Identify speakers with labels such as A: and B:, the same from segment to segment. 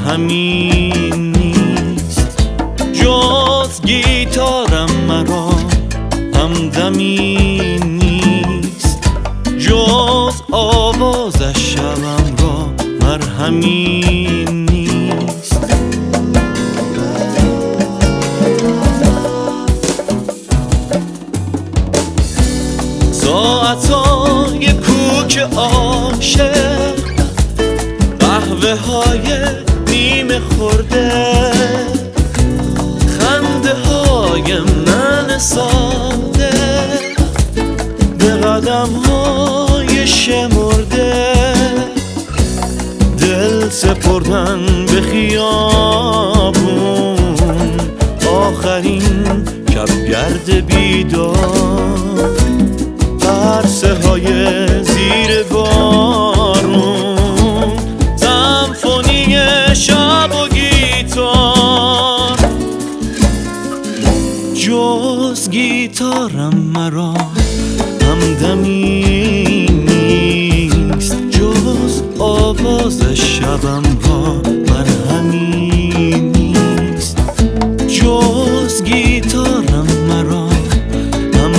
A: مرهمی نیست. جز گیتارم مرا همدمی نیست. جز آوازش شبم را مرهمی نیست. ساعتای کوک عاشق، قهوه های نیمه خورده، خنده های من ساده، به قدم های شمرده، دل سپردن به خیابون، آخرین شبگرد بیدار، عرصه های زیر بارون، سمفونی شب و گیتار. جز گیتارم مرا همدمی نیست. جز آواز شبم را مرهمی نیست. جز گیتارم مرا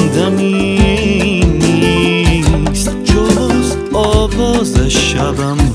A: همدمی نیست. جز آواز شبم